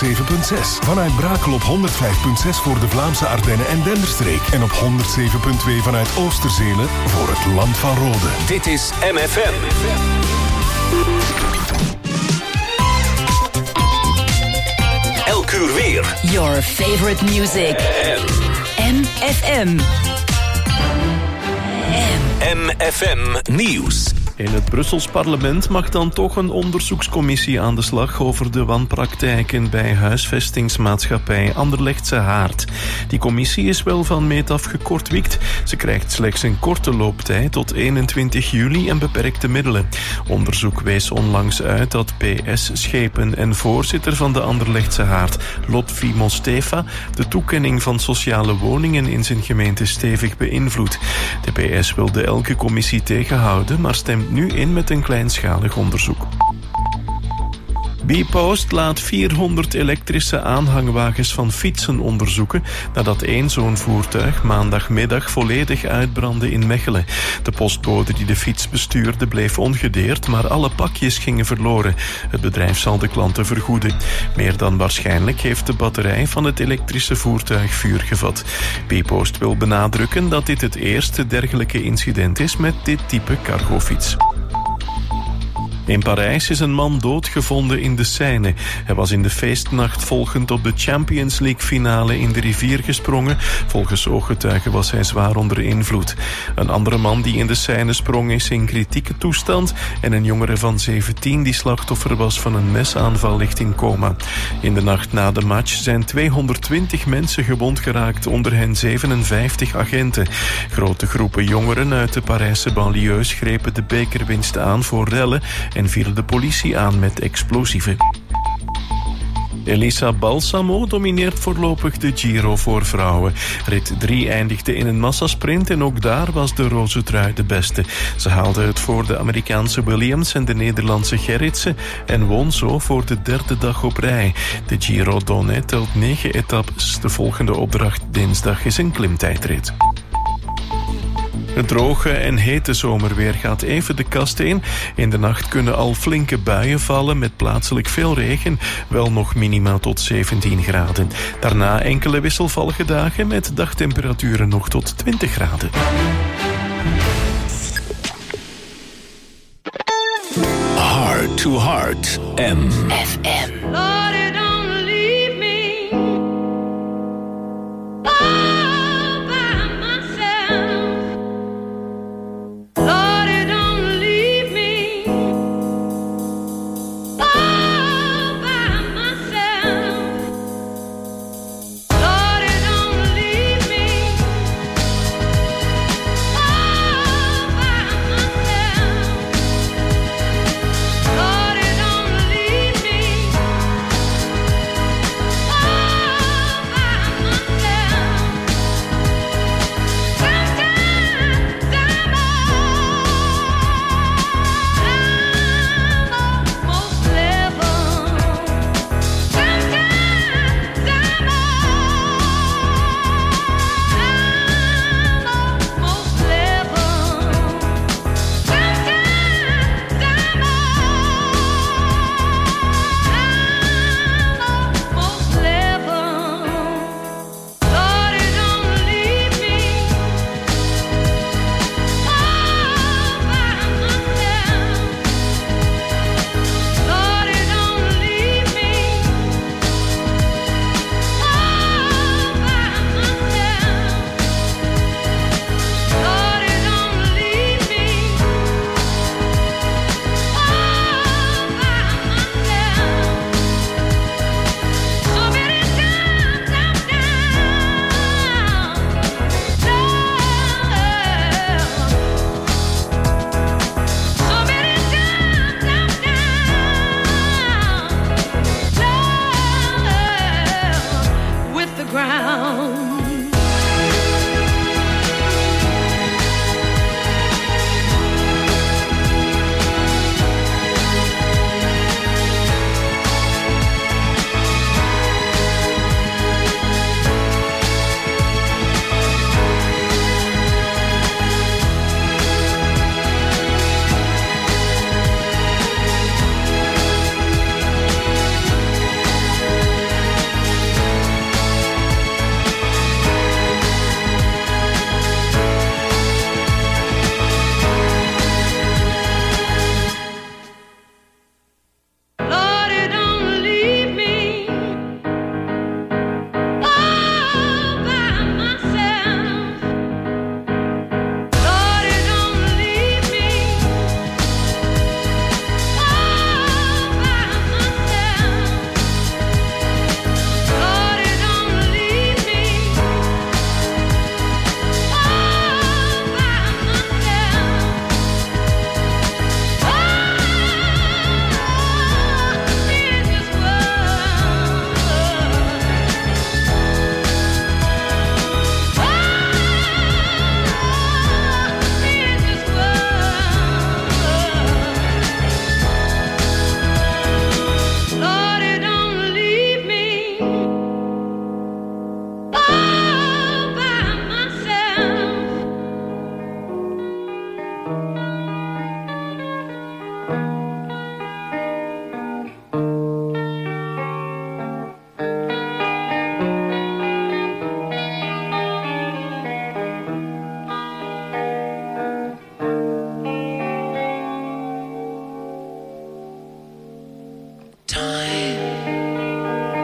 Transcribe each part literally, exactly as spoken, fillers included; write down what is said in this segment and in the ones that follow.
zeven komma zes. Vanuit Brakel op honderd vijf komma zes voor de Vlaamse Ardennen en Denderstreek. En op honderd zeven komma twee vanuit Oosterzelen voor het Land van Rode. Dit is M F M. Elk uur weer. Your favorite music. M F M. M F M Nieuws. In het Brussels parlement mag dan toch een onderzoekscommissie aan de slag over de wanpraktijken bij huisvestingsmaatschappij Anderlechtse Haard. Die commissie is wel van meet af gekortwiekt. Ze krijgt slechts een korte looptijd tot eenentwintig juli en beperkte middelen. Onderzoek wees onlangs uit dat P S-schepen en voorzitter van de Anderlechtse Haard, Lotfi Mostefa, de toekenning van sociale woningen in zijn gemeente stevig beïnvloedt. De P S wilde elke commissie tegenhouden, maar stemt nu in met een kleinschalig onderzoek. Bpost laat vierhonderd elektrische aanhangwagens van fietsen onderzoeken nadat één zo'n voertuig maandagmiddag volledig uitbrandde in Mechelen. De postbode die de fiets bestuurde bleef ongedeerd, maar alle pakjes gingen verloren. Het bedrijf zal de klanten vergoeden. Meer dan waarschijnlijk heeft de batterij van het elektrische voertuig vuur gevat. Bpost wil benadrukken dat dit het eerste dergelijke incident is met dit type cargofiets. In Parijs is een man doodgevonden in de Seine. Hij was in de feestnacht volgend op de Champions League finale in de rivier gesprongen. Volgens ooggetuigen was hij zwaar onder invloed. Een andere man die in de Seine sprong is in kritieke toestand en een jongere van zeventien die slachtoffer was van een mesaanval ligt in coma. In de nacht na de match zijn tweehonderdtwintig mensen gewond geraakt, onder hen zevenenvijftig agenten. Grote groepen jongeren uit de Parijse banlieues grepen de bekerwinst aan voor rellen en vielen de politie aan met explosieven. Elisa Balsamo domineert voorlopig de Giro voor vrouwen. Rit drie eindigde in een massasprint en ook daar was de roze trui de beste. Ze haalde het voor de Amerikaanse Williams en de Nederlandse Gerritsen en won zo voor de derde dag op rij. De Giro Donne telt negen etappes. De volgende opdracht dinsdag is een klimtijdrit. Het droge en hete zomerweer gaat even de kast in. In de nacht kunnen al flinke buien vallen met plaatselijk veel regen. Wel nog minima tot zeventien graden. Daarna enkele wisselvallige dagen met dagtemperaturen nog tot twintig graden. Heart to Heart. M F M.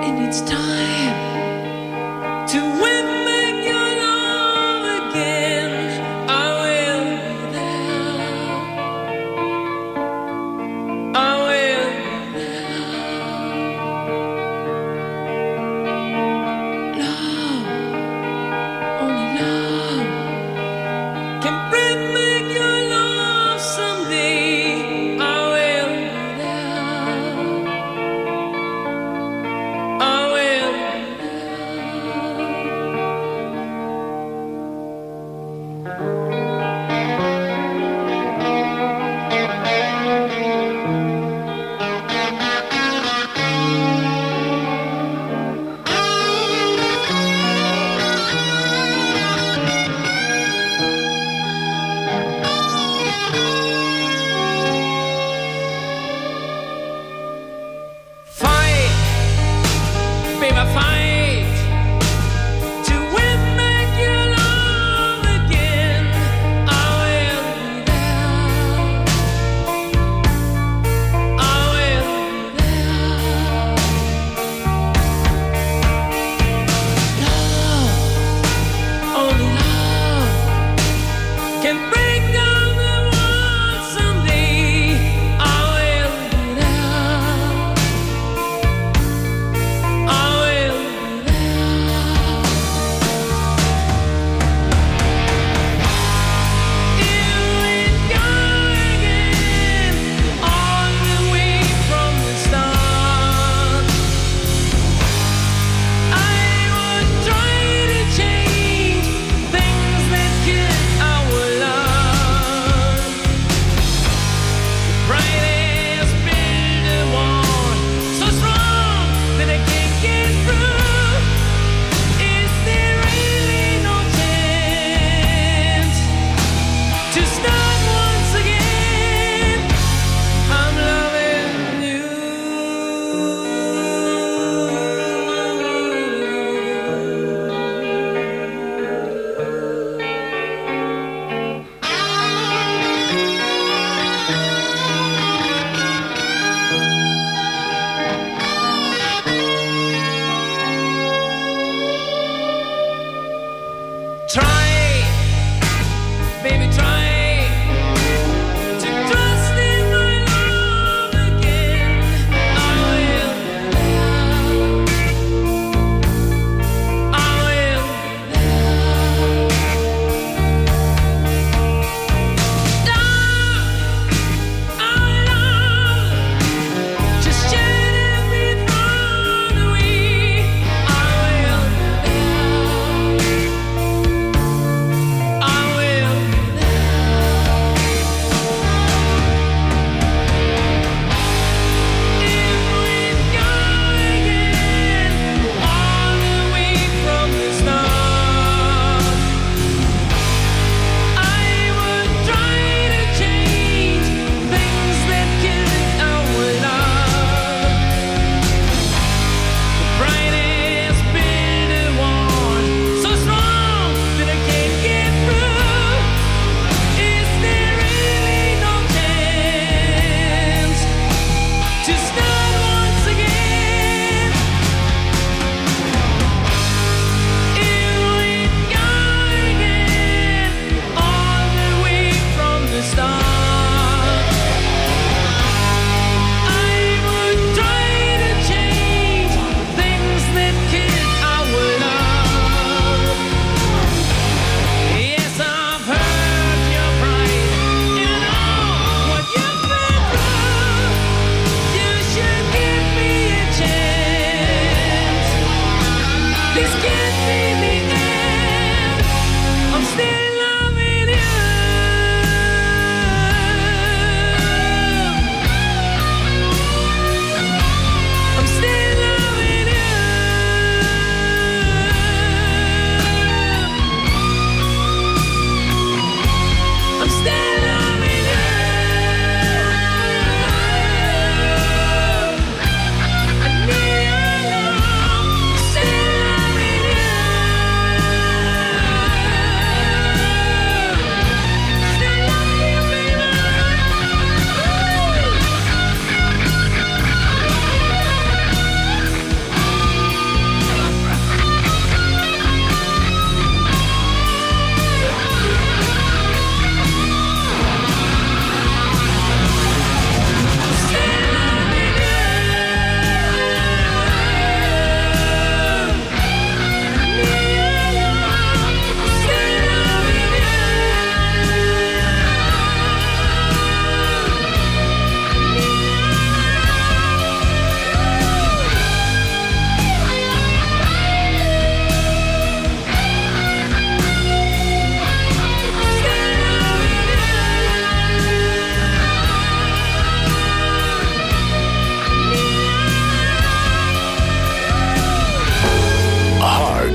I will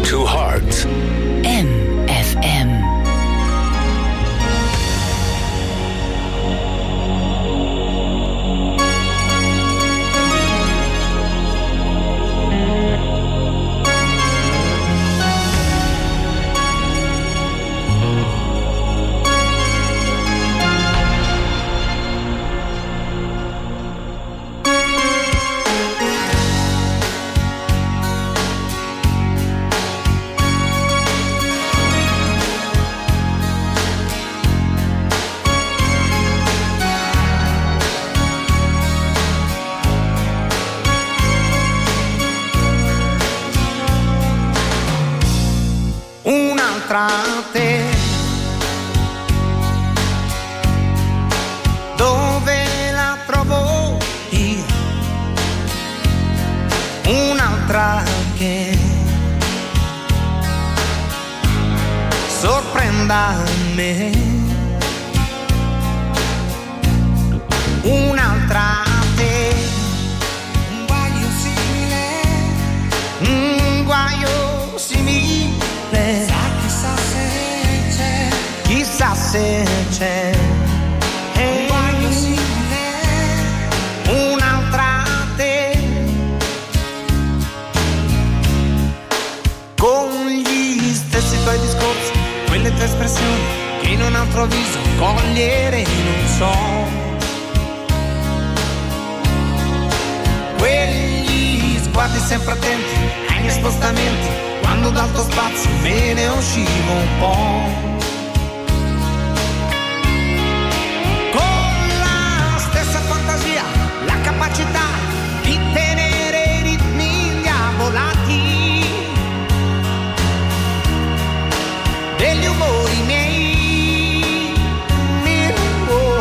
Heart to Heart. M F M. Te. Dove la trovo io? Un'altra che sorprenda me. Un'altra te. Un guaio simile. Un guaio simile. Chissà se c'è un guaio simile, un'altra te, con gli stessi tuoi discorsi, quelle tue espressioni che in un altro viso cogliere non so, quegli sguardi sempre attenti ai miei spostamenti, quando dal tuo spazio me ne uscivo un po'. La capacità di tenere i ritmi indiavolati degli umori miei, oh.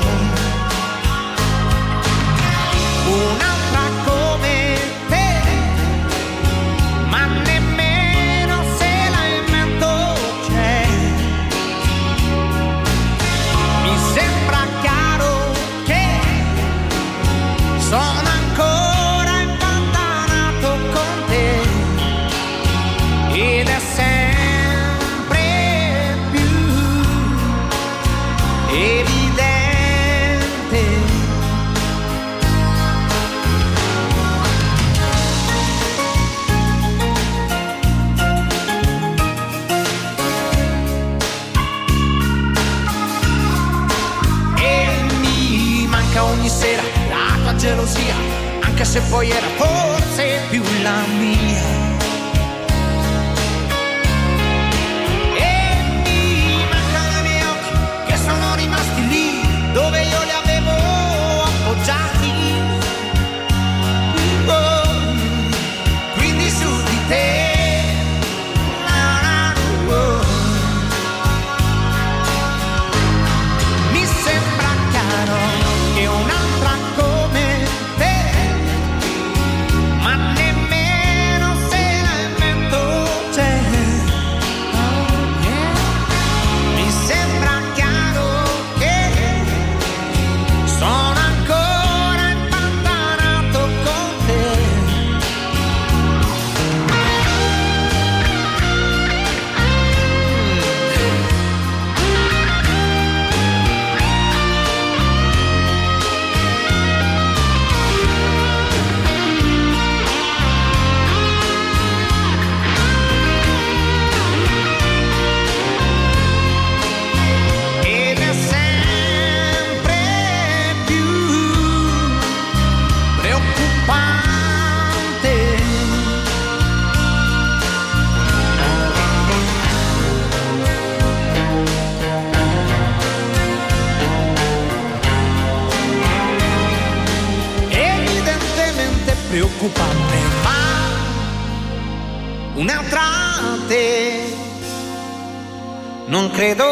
Un'altra come te, ma nemmeno se la invento c'è. Mi sembra chiaro che sono ancora impantanato con te ed è sempre più evidente. E mi manca ogni sera la tua gelosia, anche se poi era forse più la mia. E mi mancano i miei occhi che sono rimasti lì dove io li avevo appoggiati. Oh, quindi su di te. Oh, mi sembra chiaro che un'altra come te, ma nemmeno se la invento c'è. Oh, yeah. Mi sembra chiaro che sono ancora impantanato con te. Ed è sempre più preoccupante. Evidentemente preoccupante, ma un'altra te non credo.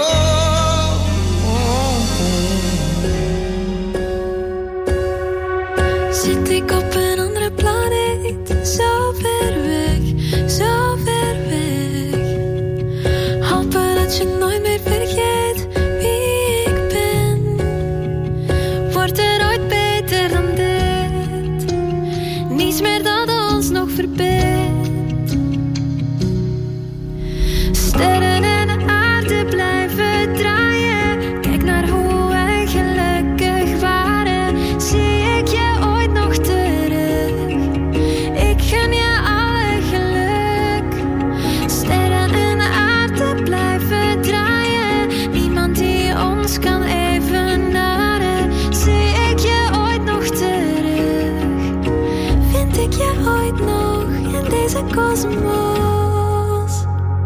Zit ik op een andere planeet, zo ver weg, zo ver weg. Hopen dat je nooit meer vergeet wie ik ben. Wordt er ooit beter dan dit? Niets meer dat ons nog verbindt. kosmos.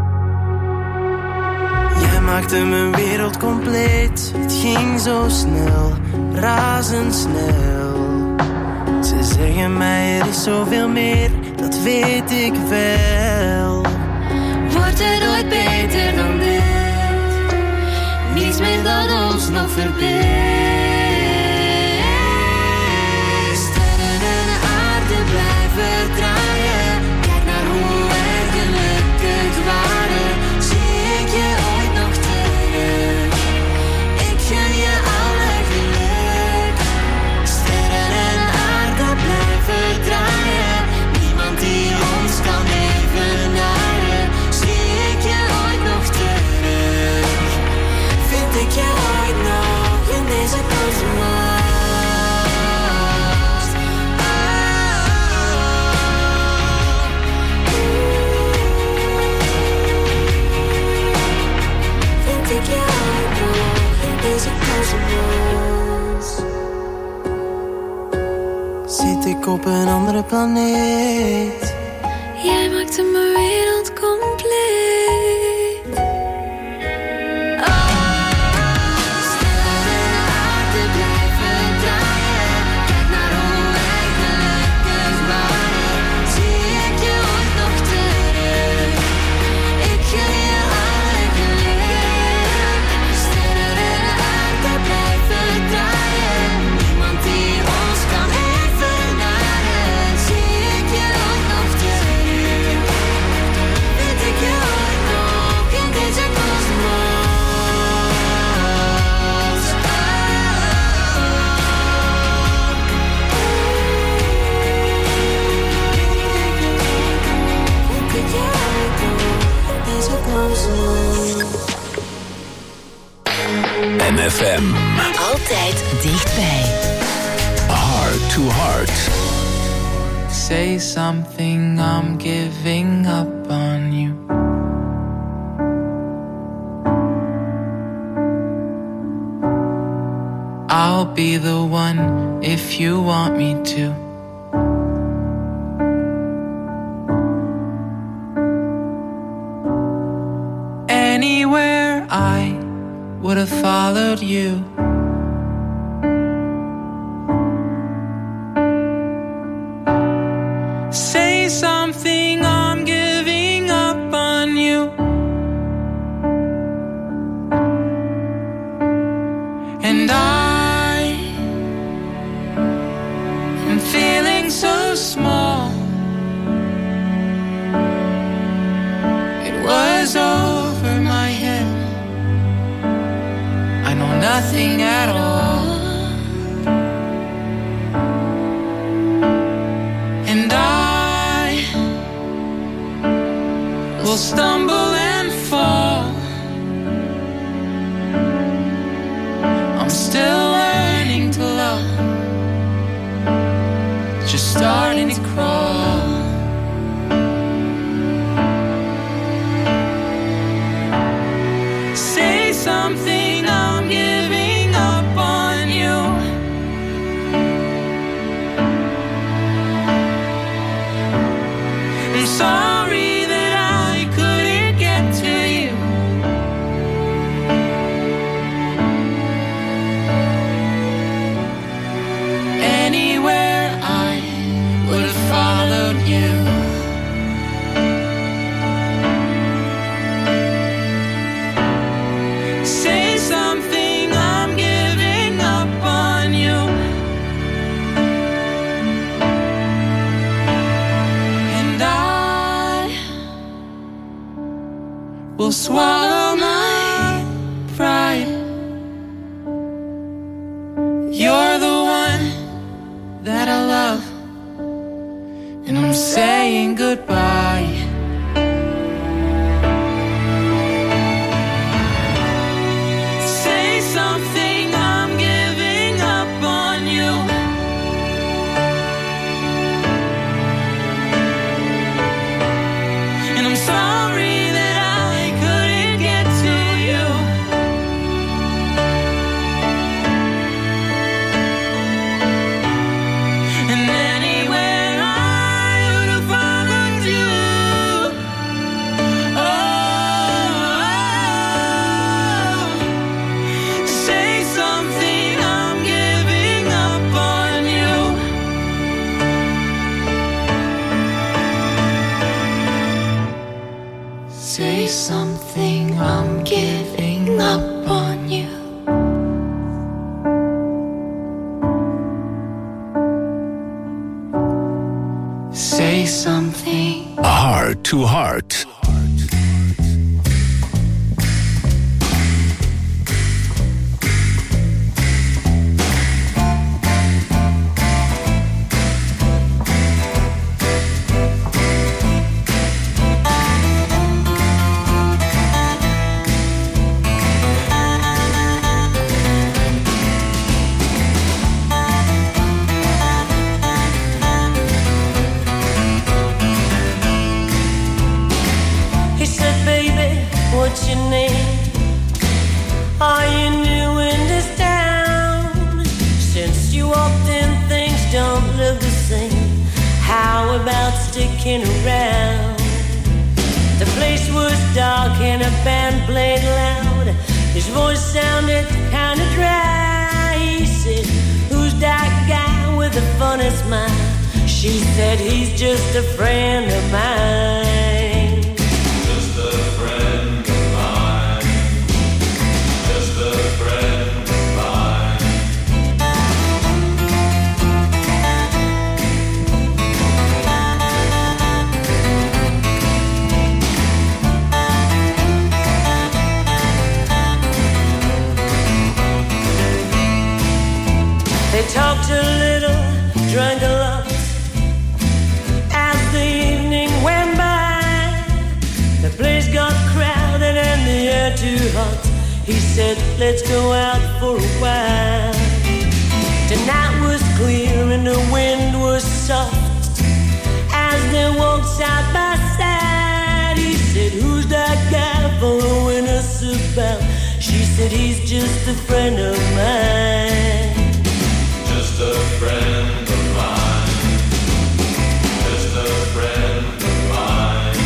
Jij maakte mijn wereld compleet. Het ging zo snel, razendsnel. Ze zeggen mij er is zoveel meer, dat weet ik wel. Wordt het ooit beter dan dit? Niets meer dat ons nog verbindt. Sterren en aarde blijven draaien. Kijk naar hoe werkelijk het waren. Zie ik je ooit nog terug? Ik gun je alle geluk. Sterren en aarde blijven draaien. Niemand die ons kan evenaren. Zie ik je ooit nog terug? Vind ik je ooit nog in deze kosmos? Vind ik je ooit nog in deze kosmos? Zit ik op een andere planeet? Jij maakte mijn wereld compleet. Oh, sterren en aarde blijven draaien. Kijk naar hoe eigenlijk het waren. Zie ik je ooit nog terug? Ik gun je alle geluk. Sterren en aarde blijven draaien. Niemand die ons kan evenaren. Zie ik je ooit nog terug? Vind ik je ooit nog in deze kosmos? Vind ik je ooit nog in deze kosmos? M F M. Altijd dichtbij. Heart to Heart. Say something, I'm giving up on you. I'll be the one if you want me to. Anywhere I would have followed you. Say something, I'm giving up on you. And I am feeling so small. It was over my head. I know nothing at all. And I will stumble and fall. I'm still learning to love, just starting to crawl. Say something, I'm giving up on you. I'm sorry that I couldn't get to you. Anywhere I would have followed you. Say something, I'm giving up on you. And I will swallow my pride. You're the one that I love, and I'm saying goodbye. Say something, I'm giving up on you. And I'm sorry that I couldn't get to you. And anywhere I would have followed you. Say something, I'm giving up on you. Say something. Heart to Heart. What's your name? Are you new in this town? Since you walked in, things don't look the same. How about sticking around? The place was dark and a band played loud. His voice sounded kind of dry. He said, who's that guy with the funny smile? She said, he's just a friend of mine. Just a friend of mine. Just a friend of mine. They talked a little, drank a lot. As the evening went by, the place got crowded and the air too hot. He said, let's go out for a while. Tonight was clear and the wind was soft. As they walked side by side, he said, who's that guy following us about? She said, he's just a friend of mine. Just a friend of mine. Just a friend of mine.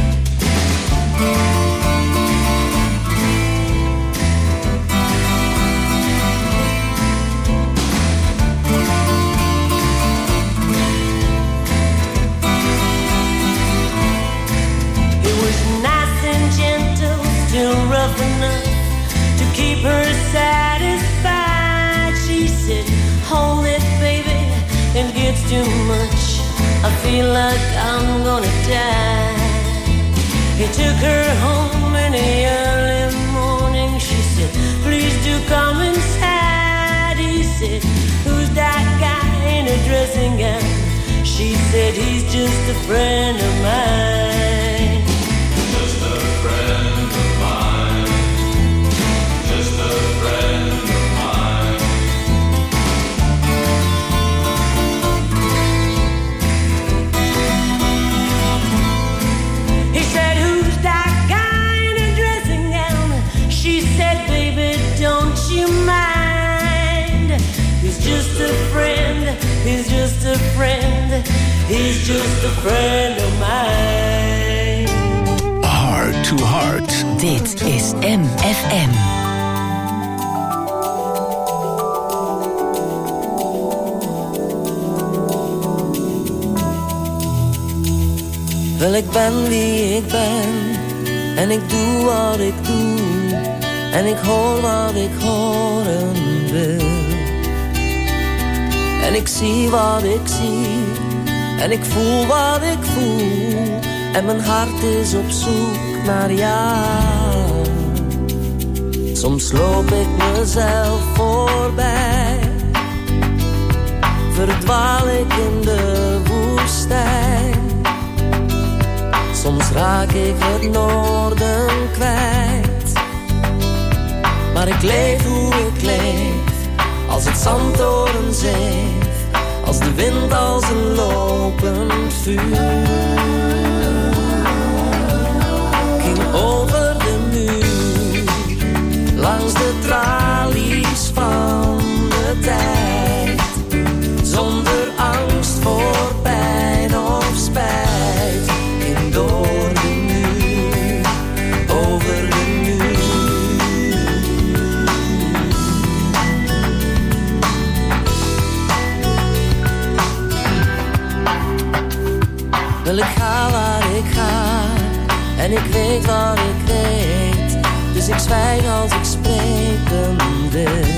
It was nice and gentle, still rough enough to keep her satisfied. She said, hold it, baby, it gets too much. I feel like I'm gonna die. He took her home in the early morning. She said, please do come inside. He said, who's that guy in a dressing gown? She said, he's just a friend of mine. Just a friend of mine. Just a friend of mine. He said, who's that guy in a dressing gown? She said, baby, don't you mind? He's just a friend, he's just a friend, he's just a friend of mine. Heart to Heart. Dit is M F M. Wel, ik ben wie ik ben en ik doe wat ik doe en ik hoor wat ik horen wil. En ik zie wat ik zie en ik voel wat ik voel en mijn hart is op zoek naar jou. Soms loop ik mezelf voorbij, verdwaal ik in de woestijn. Soms raak ik het noorden kwijt, maar ik leef hoe ik leef, als het zand door een zeef, als de wind als een lopend vuur. Ging over de muur, langs de tralies van de tijd, zonder angst voor pijn of spijt. Ging door de muur, over de muur. Wel, ik En ik weet wat ik weet, dus ik zwijg als ik spreken wil.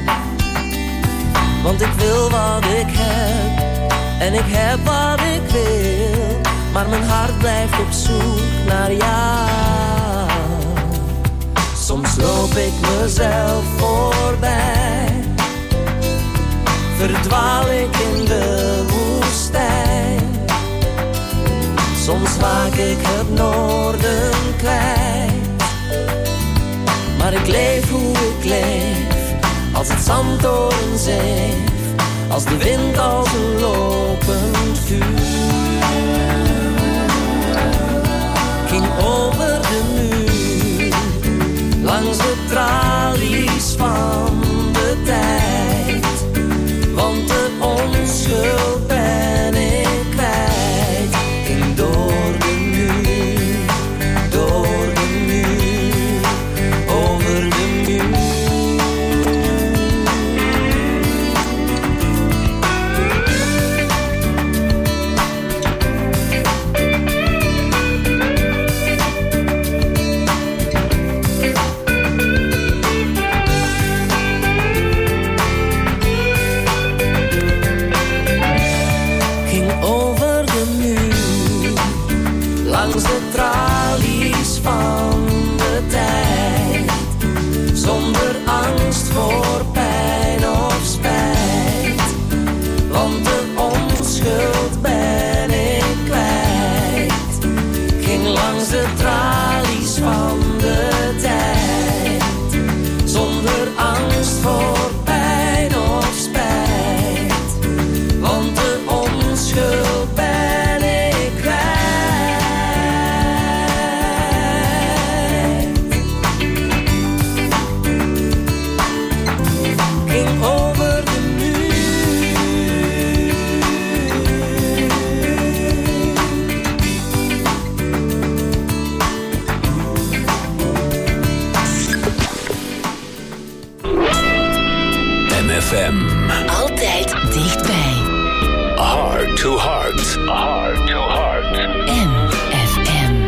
Want ik wil wat ik heb, en ik heb wat ik wil. Maar mijn hart blijft op zoek naar jou. Soms loop ik mezelf voorbij, verdwaal ik in de woestijn. Soms raak ik het noorden kwijt, maar ik leef hoe ik leef, als het zand door een zeef, als de wind als een lopend vuur. Ging over de muur, langs de tralies van de tijd, want de onschuld ben ik kwijt. Ging door de muur, door de muur, over de muur. Tralies van de tijd, zonder angst voor pijn of spijt, want de onschuld ben ik kwijt. Ging langs de tralies van de tijd, zonder angst voor pijn of spijt, want de onschuld ben ik kwijt. F M. Altijd dichtbij. Heart to heart. Heart to heart. M F M.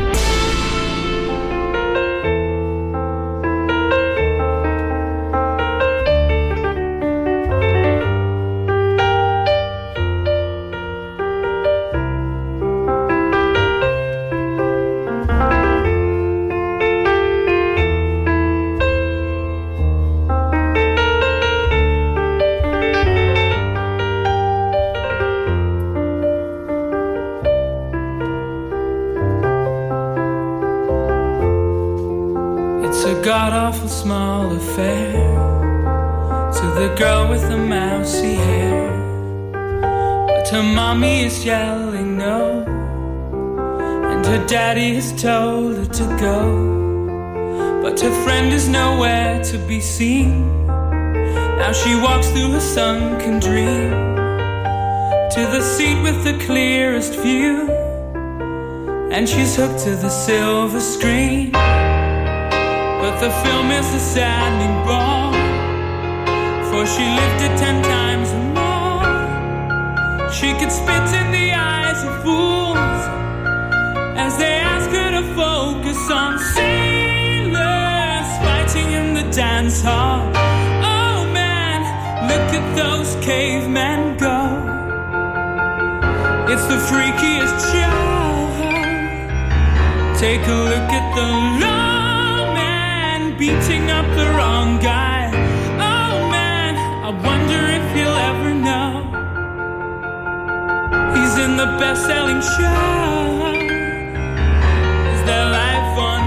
God-awful small affair to the girl with the mousy hair, but her mommy is yelling no, and her daddy has told her to go, but her friend is nowhere to be seen. Now she walks through a sunken dream to the seat with the clearest view, and she's hooked to the silver screen. But the film is a saddening bore, for she lived it ten times or more. She could spit in the eyes of fools as they ask her to focus on sailors fighting in the dance hall. Oh man, look at those cavemen go. It's the freakiest show. Take a look at the love beating up the wrong guy. Oh man, I wonder if he'll ever know he's in the best-selling show. Is there life on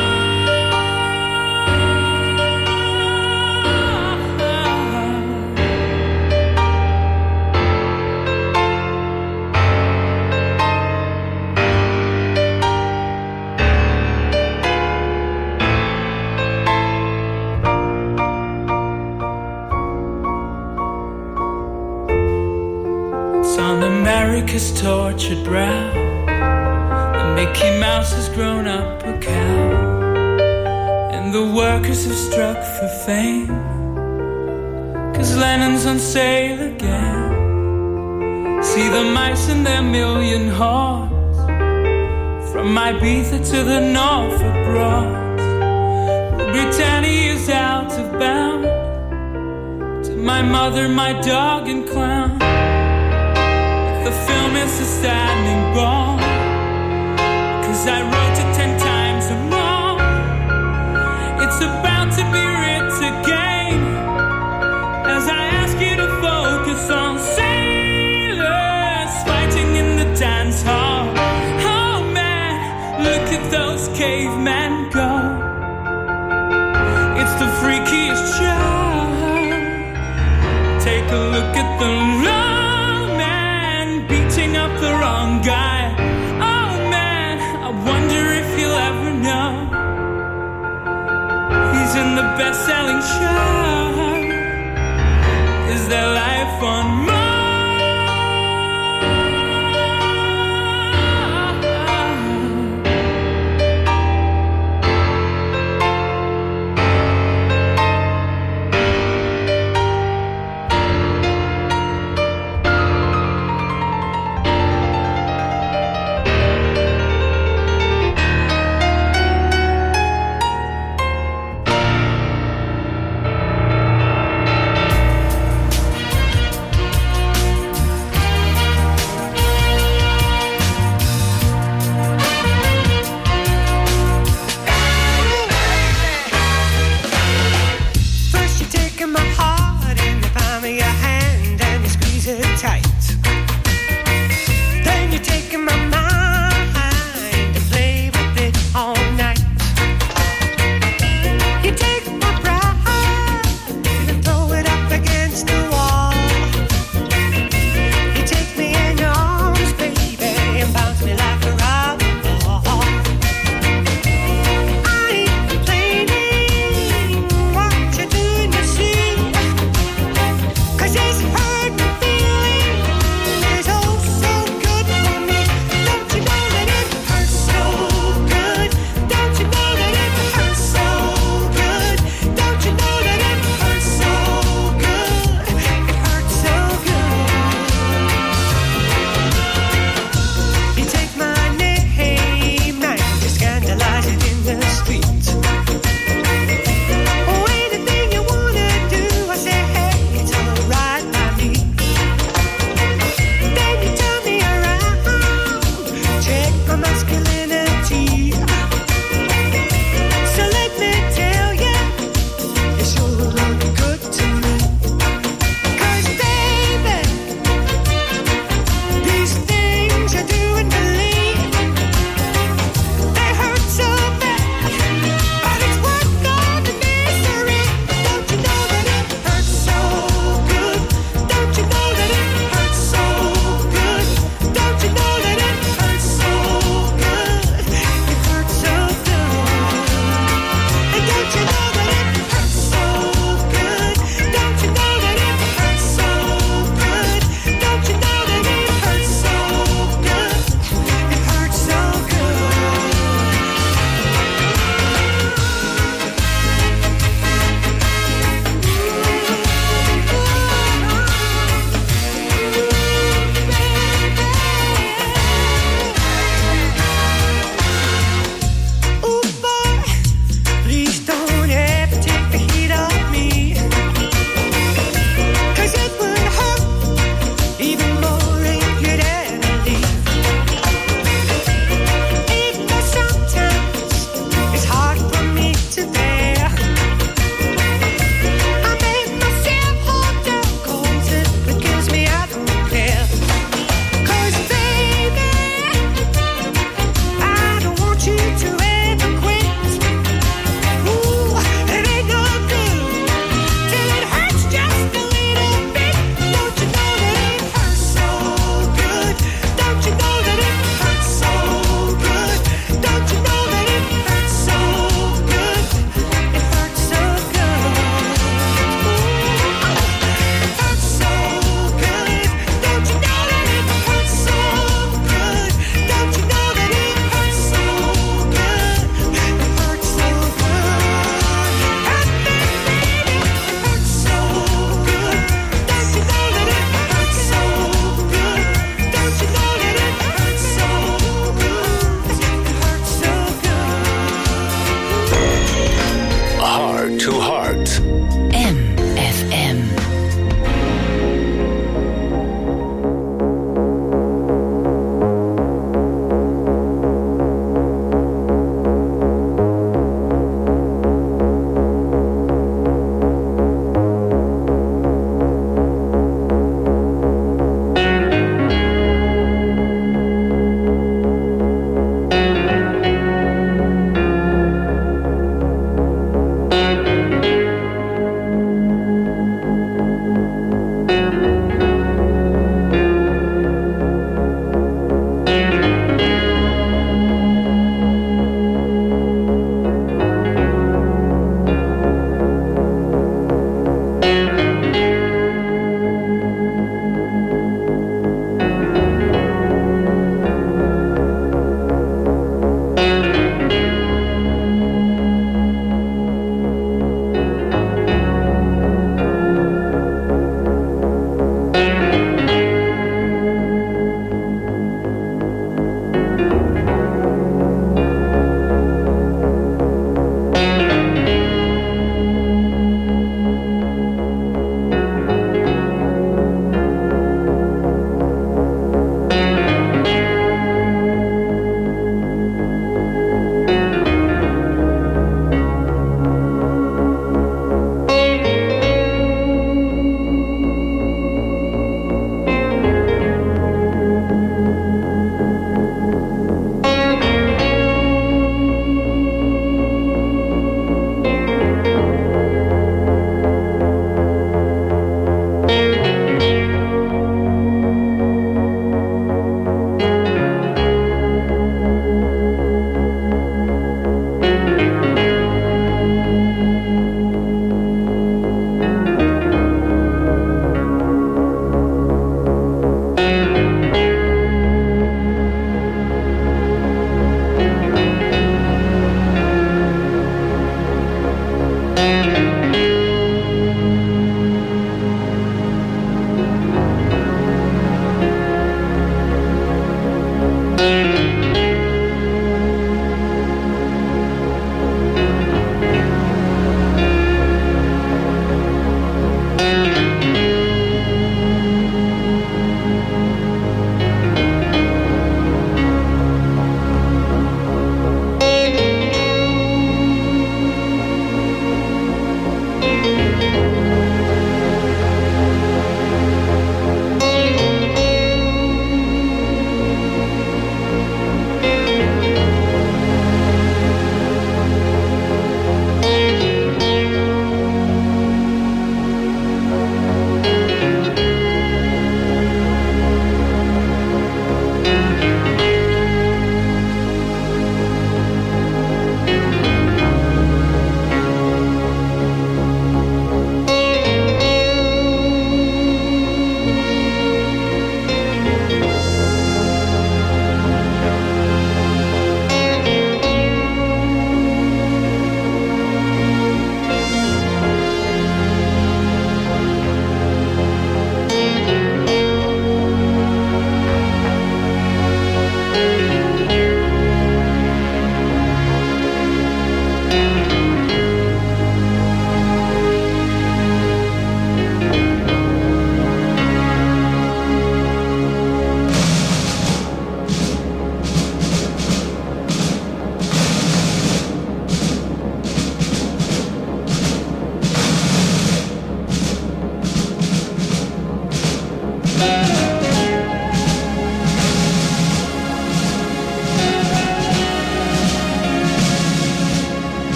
America's tortured brow, the Mickey Mouse has grown up a cow, and the workers have struck for fame, 'cause Lennon's on sale again. See the mice in their million hordes From Ibiza to the Norfolk Broads, Britannia is out of bound. To my mother, my dog and clown, the film is a standing bomb, 'cause I wrote it ten times or more. It's about to be writ again, as I ask you to focus on sailors fighting in the dance hall. Oh man, look at those cavemen go. It's the freakiest show. Take a look at the wrong man beating up the wrong guy. Oh man, I wonder if you'll ever know. He's in the best-selling show. Is there life on Mars?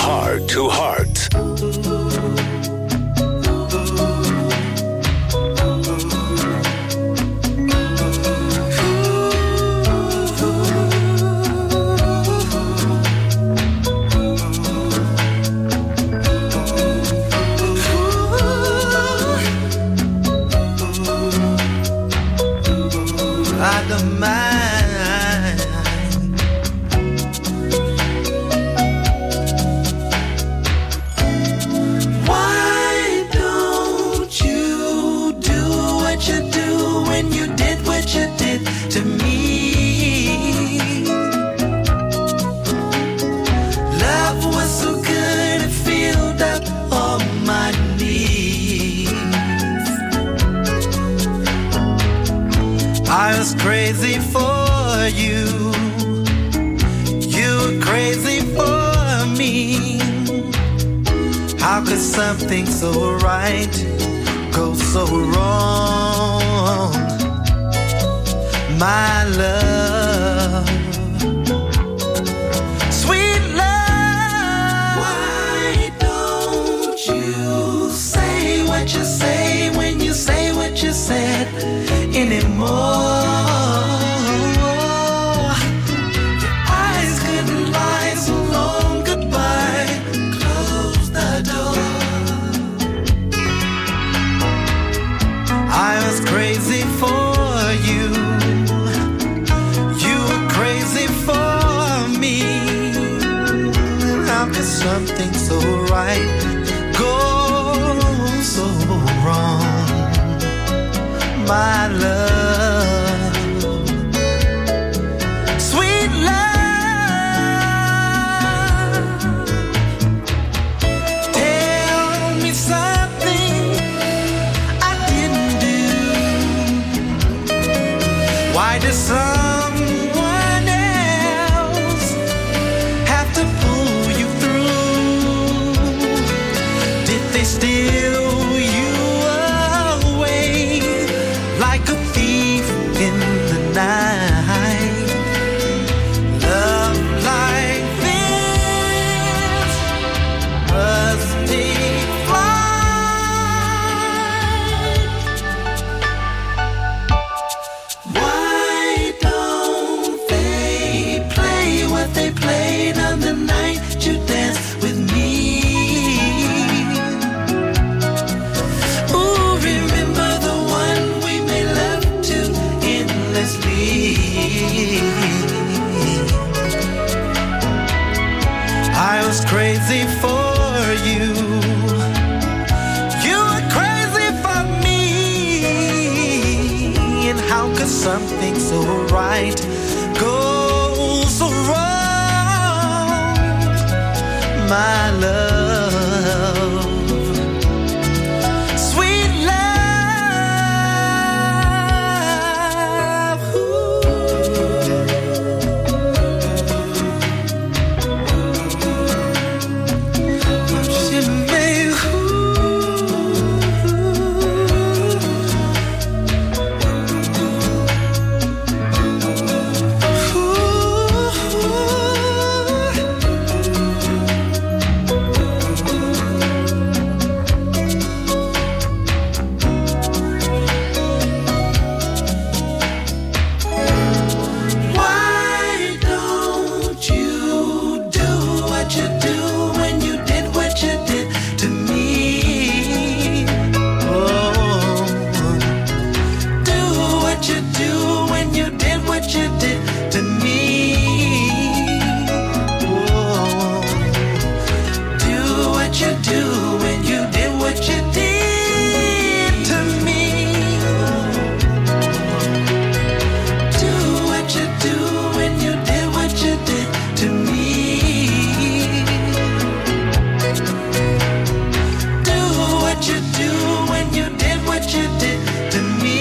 Heart to Heart. I don't mind. Why don't you do what you do when you did what you did to me? Love was so good it filled up all my needs. I was crazy for you. You were crazy for me. How could something so right go so wrong? My love, sweet love. Why don't you say what you say when you say what you said anymore? Crazy for you, you were crazy for me. How could something so right go so wrong? My love, sweet love, tell me something I didn't do. Why does someone else have to pull you through? Did they steal you away like a thief in the night? Love like this must take flight. Why don't they play what they played on the night you danced with me? Ooh, remember the one we made love to endlessly. I was crazy for you. You were crazy for me. And how could something so right go so wrong? My love, sweet love. Ooh. She made, why don't you do what you do when you did what you did to me? Oh, do what you do when you did what you did to me. Oh, do what you do when you did what you did to me. Do what you do when you did what you did to me. Do what you do when you did what you did to me.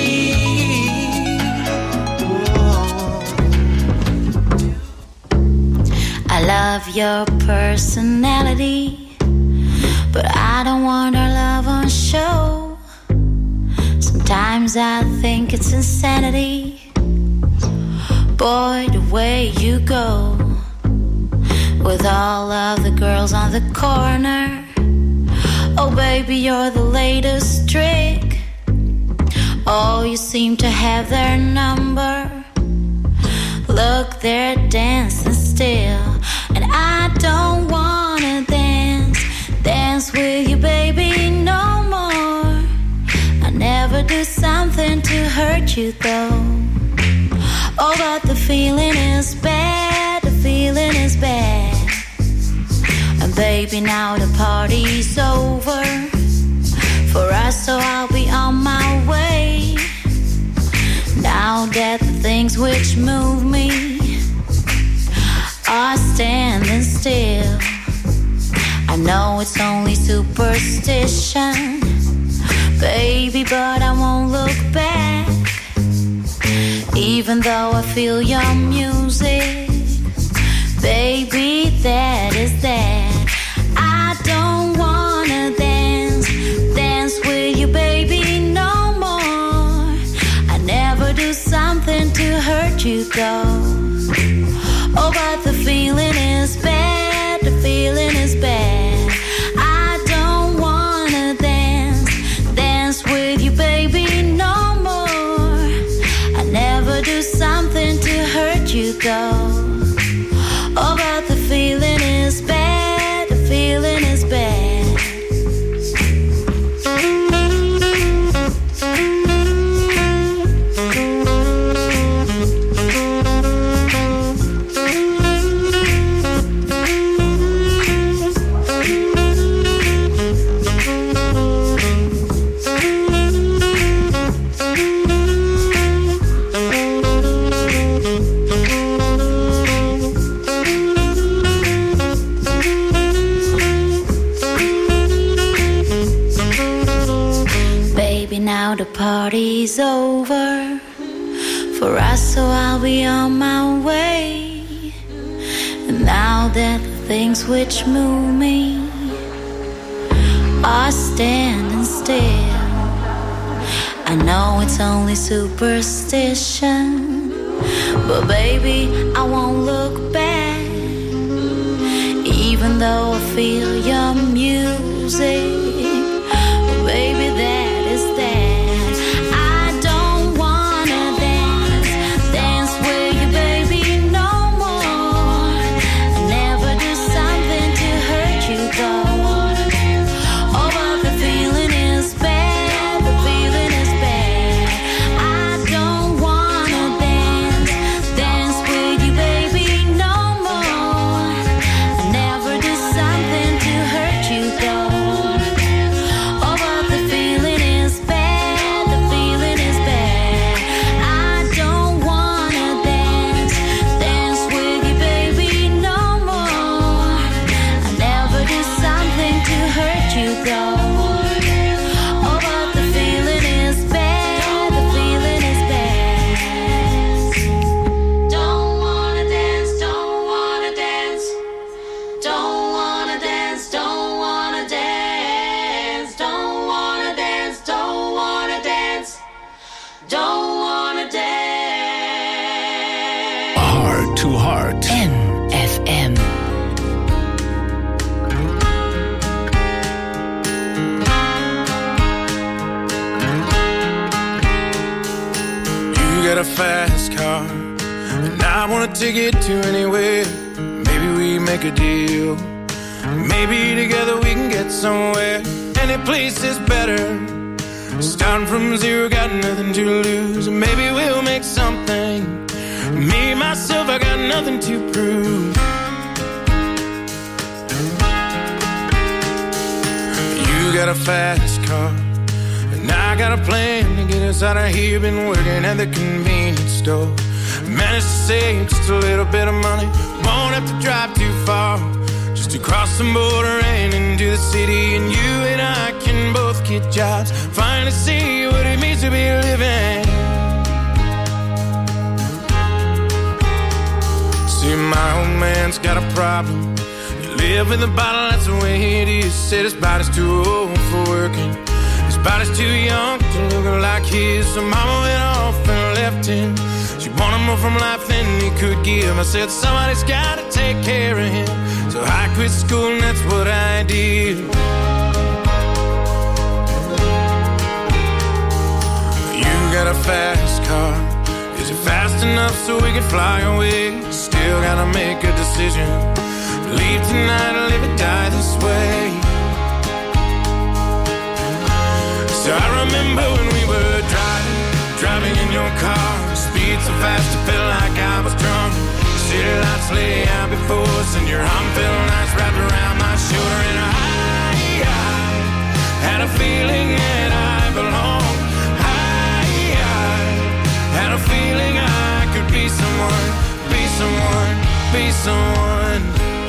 I love your personality, but I don't want our love on show. Sometimes I think it's insanity. Boy, the way you go with with all of the girls on the corner. Oh baby, you're the latest trick. Oh, you seem to have their number. Look, they're dancing still, and I don't wanna dance, dance with you, baby, no more. I never do something to hurt you, though. Oh, but the feeling is bad, the feeling is bad. And baby, now the party's over for us, so I'll be on my way. Now that the things which move me are standing still, I know it's only superstition, baby, but I won't look back. Even though I feel your music, baby, that is that. I don't wanna dance, dance with you, baby, no more. I never do something to hurt you, though. Oh, but the feeling is bad, the feeling is bad. I don't wanna dance, dance with you, baby, no more. I never do something to hurt you, though. Oh, but the feeling is bad, the feeling is bad. Now the party's over for us, so I'll be on my way. And now that the things which move me are standing still, I know it's only superstition, but baby, I won't look back. Even though I feel your music, baby, that is that. I don't wanna dance, dance with you, baby, no more. I never do something to hurt you, though. Oh, but the feeling is bad, the feeling is bad. I don't wanna dance, dance with you, baby, no more. I never do something to hurt you, though. Fast car, and I want a ticket to anywhere. Maybe we make a deal. Maybe together we can get somewhere. Any place is better. Starting from zero, got nothing to lose. Maybe we'll make something. Me, myself, I got nothing to prove. You got a fast car, and I got a plan to get us out of here. Been working at the convenience store. Managed to save just a little bit of money. Won't have to drive too far, just to cross the border and into the city. And you and I can both get jobs, finally see what it means to be living. See, my old man's got a problem. He live in the bottle, that's the way it is. Said his body's too old for working, his body's too young to look like his. So mama went off and left him. She wanted more from life than he could give. I said somebody's gotta take care of him, so quit school and that's what I did. You got a fast car. Is it fast enough so we can fly away? Still gotta make a decision. Leave tonight or live or die this way. So I remember when we were driving, driving in your car. Speed so fast I felt like I was drunk. City lights lay out before us and your arm felt nice wrapped around my shoulder. And I, I had a feeling that I belonged. I, I had a feeling I could be someone, be someone, be someone.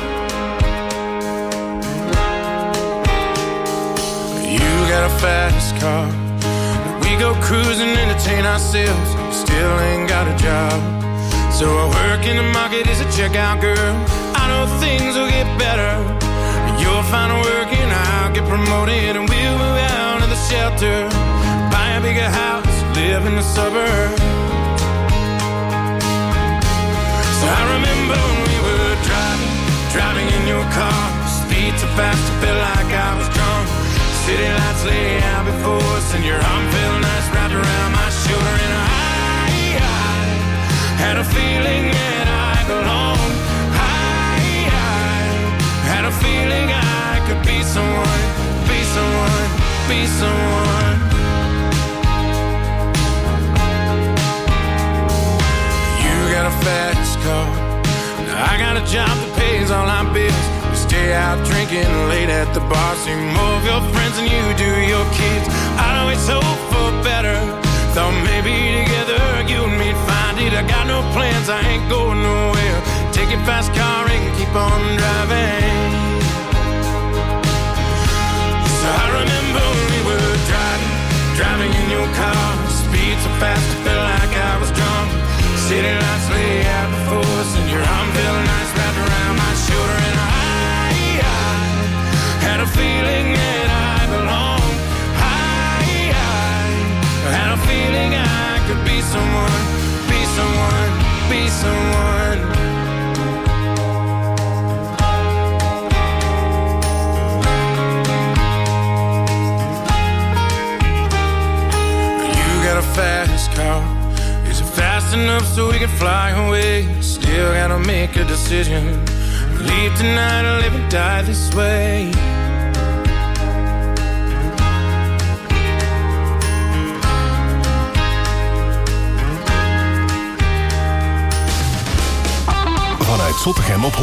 You got a fast car. We go cruising, entertain ourselves. Still ain't got a job. So I work in the market as a checkout girl. I know things will get better. You'll find work and I'll get promoted. And we'll move out of the shelter, buy a bigger house, live in the suburbs. So I remember when we were driving, driving in your car. Speed so fast I felt like I was drunk. City lights lay out before us and your arm felt nice wrapped around my shoulder. And I, I had a feeling that I belonged. I, I had a feeling I could be someone, be someone, be someone. You got a fast car. Now I got a job that pays all our bills. Stay out drinking late at the bar. See more of your friends than you do your kids. I'd always hope for better. Thought maybe together you and me'd find it. I got no plans, I ain't going nowhere. Take your fast car and keep on driving. So I remember when we were driving, driving in your car. Speed so fast I felt like I was drunk. City lights lay out before us and your arm felt nice wrapped around my shoulder. And I had a feeling that I belonged. I, I had a feeling I could be someone, be someone, be someone. You got a fast car. Is it fast enough so we can fly away? Still gotta make a decision. Leave tonight or live and die this way. Vanuit Zottegem op